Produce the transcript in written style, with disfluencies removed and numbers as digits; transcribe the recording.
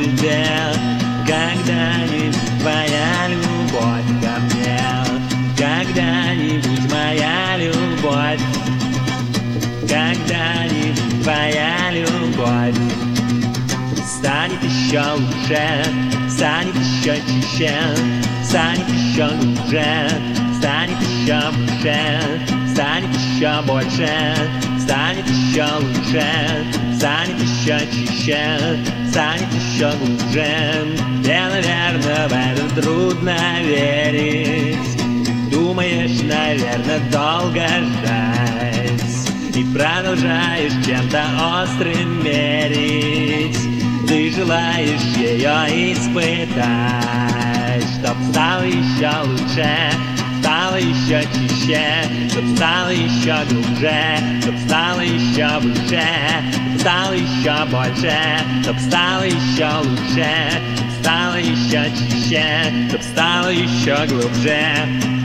тебе когда-нибудь твоя любовь ко мне? Когда-нибудь моя любовь? Когда-нибудь твоя любовь станет еще лучше, станет еще чище, станет еще глубже, станет еще выше, станет еще больше, станет еще лучше, станет еще чище, станет еще глубже. Мне, наверное, в это трудно верить. Думаешь, наверное, долго ждать и продолжаешь чем-то острым мерить. Ты желаешь ее испытать, чтоб стало еще лучше, стало еще чище, чтоб стало еще глубже, чтоб стало еще выше, чтоб стало еще больше, чтоб стало еще лучше, чтоб стало еще чище, чтоб стало еще глубже.